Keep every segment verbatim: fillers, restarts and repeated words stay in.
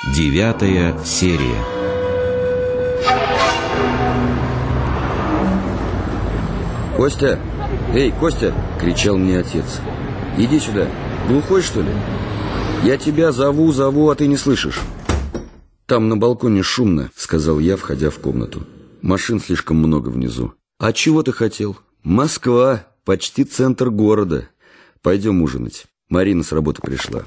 Девятая серия. «Костя! Эй, Костя!» — кричал мне отец. «Иди сюда! Глухой, что ли? Я тебя зову, зову, а ты не слышишь!» «Там на балконе шумно», — сказал я, входя в комнату. «Машин слишком много внизу». «А чего ты хотел?» «Москва, почти центр города. Пойдем ужинать. Марина с работы пришла».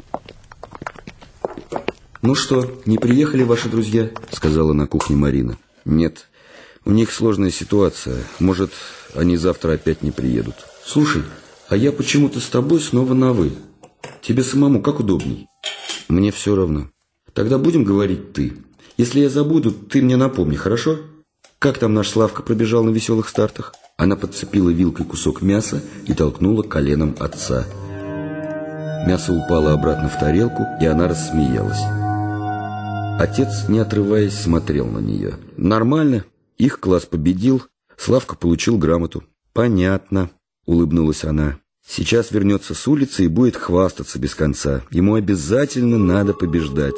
«Ну что, не приехали ваши друзья?» — сказала на кухне Марина. «Нет, у них сложная ситуация. Может, они завтра опять не приедут». «Слушай, а я почему-то с тобой снова на «вы». Тебе самому как удобней?» «Мне все равно. Тогда будем говорить «ты». Если я забуду, ты мне напомни, хорошо? Как там наш Славка пробежал на веселых стартах?» Она подцепила вилкой кусок мяса и толкнула коленом отца. Мясо упало обратно в тарелку, и она рассмеялась. Отец, не отрываясь, смотрел на нее. «Нормально. Их класс победил. Славка получил грамоту». «Понятно», — улыбнулась она. «Сейчас вернется с улицы и будет хвастаться без конца. Ему обязательно надо побеждать».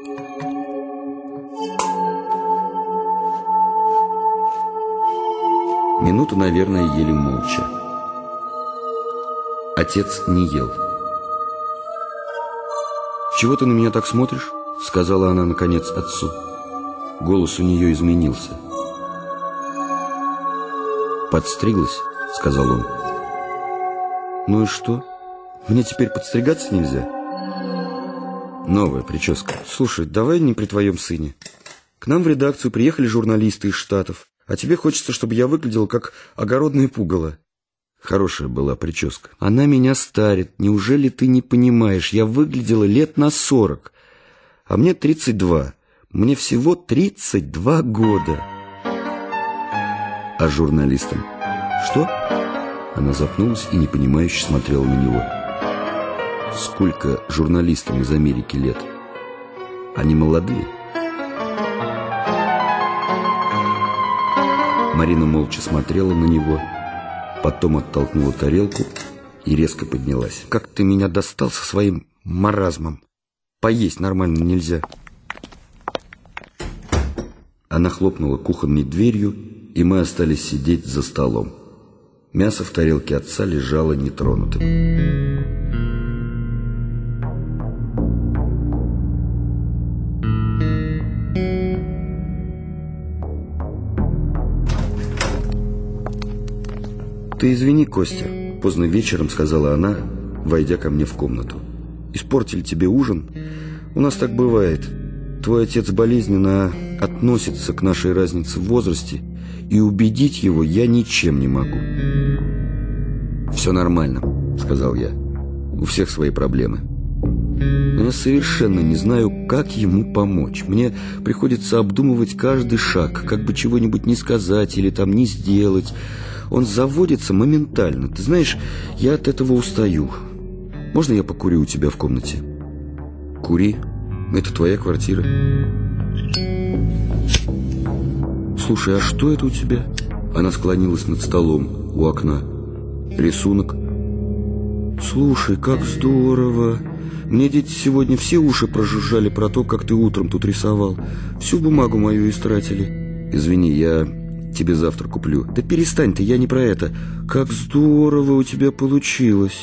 Минуту, наверное, ели молча. Отец не ел. «Чего ты на меня так смотришь?» — сказала она, наконец, отцу. Голос у нее изменился. «Подстриглась?» — сказал он. «Ну и что? Мне теперь подстригаться нельзя?» «Новая прическа. Слушай, давай не при твоем сыне. К нам в редакцию приехали журналисты из Штатов, а тебе хочется, чтобы я выглядела как огородное пугало». Хорошая была прическа. «Она меня старит. Неужели ты не понимаешь? Я выглядела лет на сорок. А мне тридцать два. Мне всего тридцать два года». «А журналистам?» «Что?» Она запнулась и непонимающе смотрела на него. «Сколько журналистам из Америки лет? Они молодые?» Марина молча смотрела на него, потом оттолкнула тарелку и резко поднялась. «Как ты меня достал со своим маразмом! Поесть нормально нельзя!» Она хлопнула кухонной дверью, и мы остались сидеть за столом. Мясо в тарелке отца лежало нетронутым. «Ты извини, Костя», — поздно вечером сказала она, войдя ко мне в комнату. «Испортили тебе ужин? У нас так бывает. Твой отец болезненно относится к нашей разнице в возрасте, и убедить его я ничем не могу». «Все нормально», — сказал я. «У всех свои проблемы. Но я совершенно не знаю, как ему помочь. Мне приходится обдумывать каждый шаг, как бы чего-нибудь не сказать или там не сделать. Он заводится моментально. Ты знаешь, я от этого устаю. Можно я покурю у тебя в комнате?» «Кури. Это твоя квартира». «Слушай, а что это у тебя?» Она склонилась над столом у окна. «Рисунок». «Слушай, как здорово. Мне дети сегодня все уши прожужжали про то, как ты утром тут рисовал. Всю бумагу мою истратили». «Извини, я тебе завтра куплю». «Да перестань ты, я не про это. Как здорово у тебя получилось».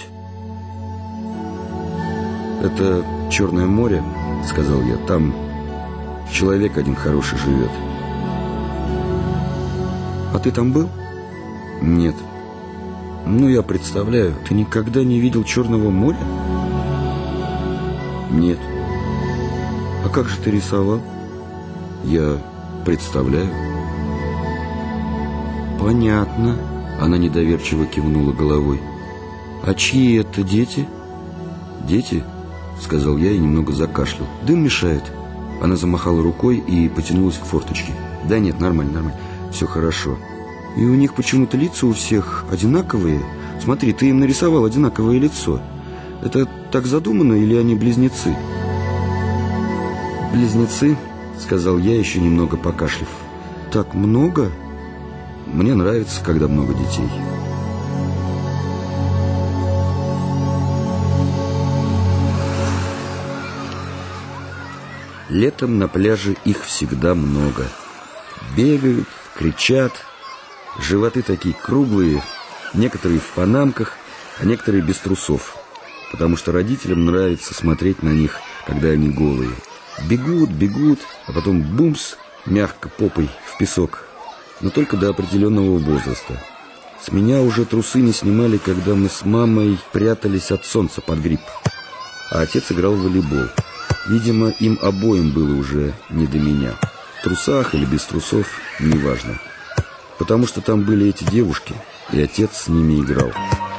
«Это Черное море», — сказал я. «Там человек один хороший живет». «А ты там был?» «Нет». «Ну, я представляю. Ты никогда не видел Черного моря?» «Нет». «А как же ты рисовал?» «Я представляю». «Понятно». Она недоверчиво кивнула головой. «А чьи это дети?» «Дети?» — сказал я и немного закашлял. «Дым мешает». Она замахала рукой и потянулась к форточке. «Да нет, нормально, нормально. Все хорошо». «И у них почему-то лица у всех одинаковые. Смотри, ты им нарисовал одинаковое лицо. Это так задумано или они близнецы?» «Близнецы», — сказал я, еще немного покашляв. «Так много?» «Мне нравится, когда много детей». Летом на пляже их всегда много. Бегают, кричат, животы такие круглые, некоторые в панамках, а некоторые без трусов, потому что родителям нравится смотреть на них, когда они голые. Бегут, бегут, а потом бумс, мягко попой в песок, но только до определенного возраста. С меня уже трусы не снимали, когда мы с мамой прятались от солнца под гриб, а отец играл в волейбол. Видимо, им обоим было уже не до меня. В трусах или без трусов, неважно, потому что там были эти девушки, и отец с ними играл.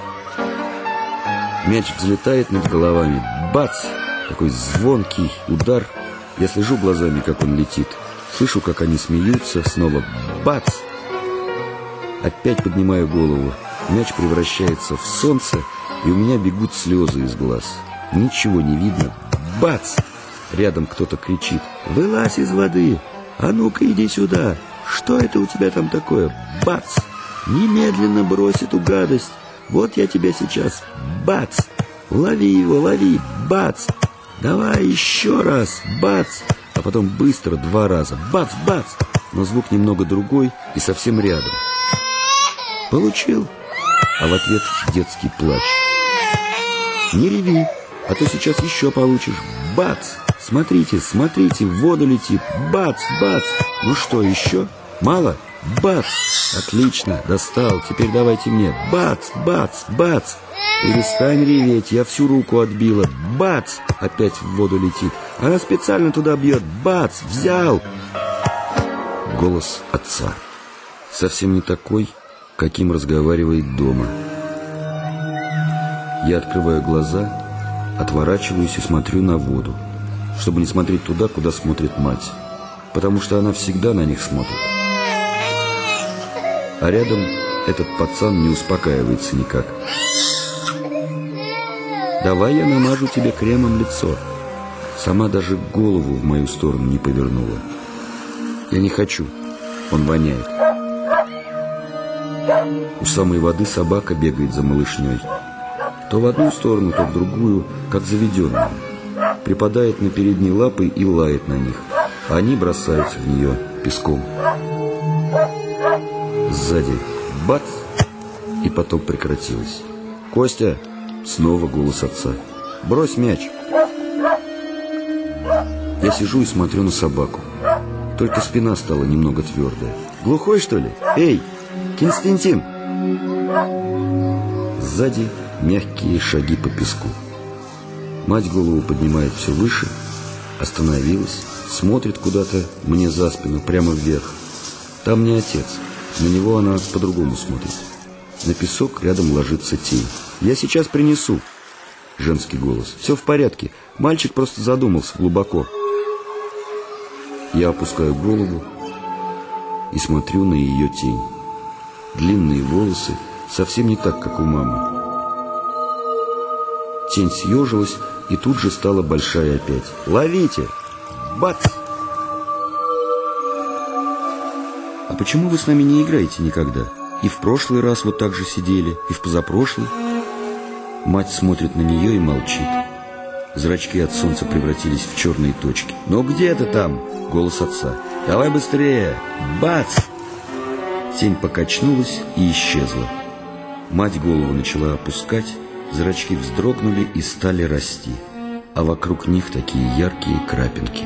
Мяч взлетает над головами. Бац! Такой звонкий удар. Я слежу глазами, как он летит. Слышу, как они смеются. Снова бац! Опять поднимаю голову. Мяч превращается в солнце, и у меня бегут слезы из глаз. Ничего не видно. Бац! Рядом кто-то кричит: «Вылазь из воды! А ну-ка иди сюда! Что это у тебя там такое?» Бац! «Немедленно брось эту гадость! Вот я тебя сейчас! Бац! Лови его, лови! Бац! Давай еще раз! Бац!» А потом быстро два раза. Бац, бац! Но звук немного другой и совсем рядом. «Получил!» А в ответ детский плач. «Не реви, а то сейчас еще получишь! Бац! Смотрите, смотрите, в воду летит! Бац, бац! Ну что, еще? Мало? Бац! Отлично, достал, теперь давайте мне! Бац, бац, бац! Перестань реветь, я всю руку отбила! Бац! Опять в воду летит! Она специально туда бьет! Бац! Взял!» Голос отца. Совсем не такой, каким разговаривает дома. Я открываю глаза, отворачиваюсь и смотрю на воду, чтобы не смотреть туда, куда смотрит мать, потому что она всегда на них смотрит. А рядом этот пацан не успокаивается никак. «Давай я намажу тебе кремом лицо». Сама даже голову в мою сторону не повернула. «Я не хочу, он воняет». У самой воды собака бегает за малышней. То в одну сторону, то в другую, как заведенная. Припадает на передние лапы и лает на них, а они бросаются в нее песком. Сзади бац, и потом прекратилось. «Костя!» — снова голос отца. «Брось мяч!» Я сижу и смотрю на собаку. Только спина стала немного твердая. «Глухой, что ли? Эй, Константин!» Сзади мягкие шаги по песку. Мать голову поднимает все выше, остановилась, смотрит куда-то мне за спину, прямо вверх. Там не отец, на него она по-другому смотрит. На песок рядом ложится тень. «Я сейчас принесу!» Женский голос. «Все в порядке, мальчик просто задумался глубоко». Я опускаю голову и смотрю на ее тень. Длинные волосы, совсем не так, как у мамы. Тень съежилась и тут же стала большая опять. «Ловите!» Бац! «А почему вы с нами не играете никогда? И в прошлый раз вот так же сидели, и в позапрошлый?» Мать смотрит на нее и молчит. Зрачки от солнца превратились в черные точки. «Ну где ты там?» — голос отца. «Давай быстрее!» Бац! Тень покачнулась и исчезла. Мать голову начала опускать, зрачки вздрогнули и стали расти, а вокруг них такие яркие крапинки.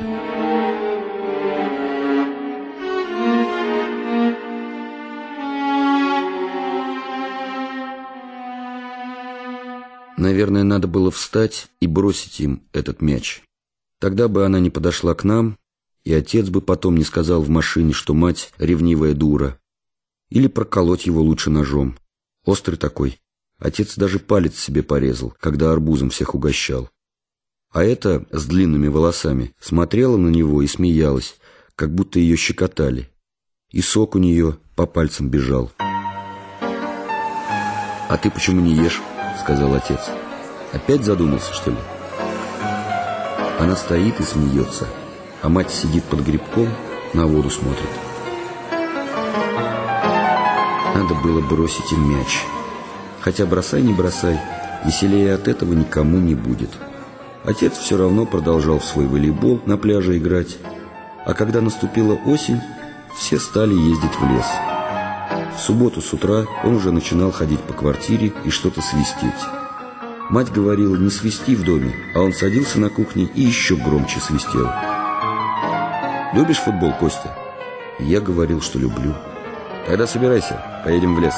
Наверное, надо было встать и бросить им этот мяч. Тогда бы она не подошла к нам, и отец бы потом не сказал в машине, что мать ревнивая дура. Или проколоть его лучше ножом. Острый такой. Отец даже палец себе порезал, когда арбузом всех угощал. А эта с длинными волосами смотрела на него и смеялась, как будто ее щекотали. И сок у нее по пальцам бежал. «А ты почему не ешь?» — сказал отец. «Опять задумался, что ли?» Она стоит и смеется, а мать сидит под грибком, на воду смотрит. Надо было бросить им мяч. Хотя бросай, не бросай, веселее от этого никому не будет. Отец все равно продолжал в свой волейбол на пляже играть. А когда наступила осень, все стали ездить в лес. В субботу с утра он уже начинал ходить по квартире и что-то свистеть. Мать говорила: не свисти в доме, а он садился на кухне и еще громче свистел. «Любишь футбол, Костя?» Я говорил, что люблю. «Тогда собирайся, поедем в лес».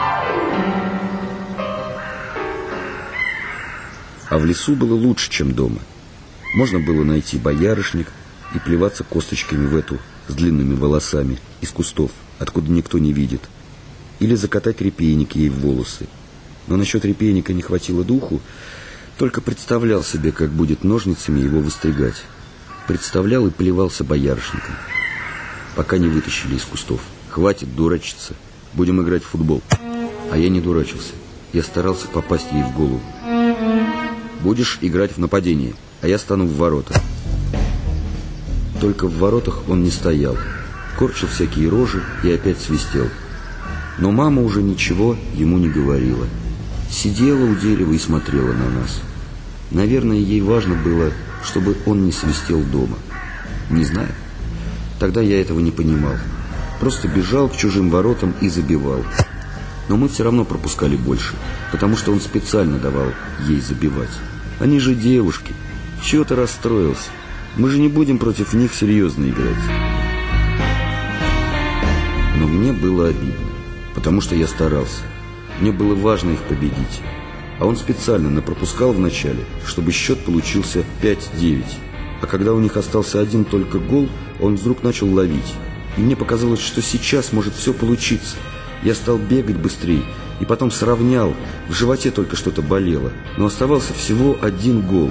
А в лесу было лучше, чем дома. Можно было найти боярышник и плеваться косточками в эту с длинными волосами из кустов, откуда никто не видит. Или закатать репейник ей в волосы. Но насчет репейника не хватило духу, только представлял себе, как будет ножницами его выстригать. Представлял и плевался боярышником, пока не вытащили из кустов. «Хватит дурачиться, будем играть в футбол». А я не дурачился, я старался попасть ей в голову. «Будешь играть в нападение, а я стану в ворота». Только в воротах он не стоял, корчил всякие рожи и опять свистел. Но мама уже ничего ему не говорила. Сидела у дерева и смотрела на нас. Наверное, ей важно было, чтобы он не свистел дома. Не знаю. Тогда я этого не понимал. Просто бежал к чужим воротам и забивал. Но мы все равно пропускали больше, потому что он специально давал ей забивать. Они же девушки. Чего ты расстроился? Мы же не будем против них серьезно играть. Но мне было обидно, потому что я старался. Мне было важно их победить. А он специально напропускал вначале, чтобы счет получился пять девять. А когда у них остался один только гол, он вдруг начал ловить. И мне показалось, что сейчас может все получиться. Я стал бегать быстрее и потом сравнял. В животе только что-то болело. Но оставался всего один гол.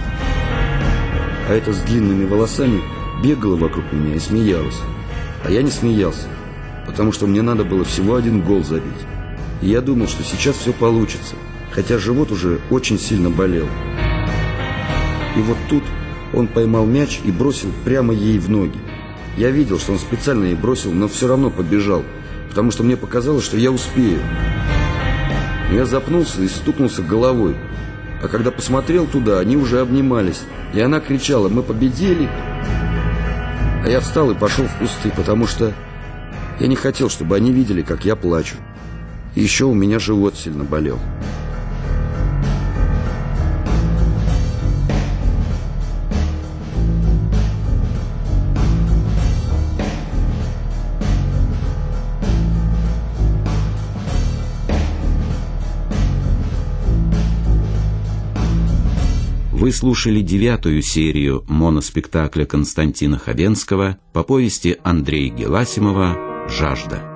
А эта с длинными волосами бегала вокруг меня и смеялась. А я не смеялся, потому что мне надо было всего один гол забить. И я думал, что сейчас все получится, хотя живот уже очень сильно болел. И вот тут он поймал мяч и бросил прямо ей в ноги. Я видел, что он специально ей бросил, но все равно побежал, потому что мне показалось, что я успею. Я запнулся и стукнулся головой. А когда посмотрел туда, они уже обнимались. И она кричала: «Мы победили!» А я встал и пошел в кусты, потому что я не хотел, чтобы они видели, как я плачу. И еще у меня живот сильно болел. Вы слушали девятую серию моноспектакля Константина Хабенского по повести Андрея Геласимова «Жажда».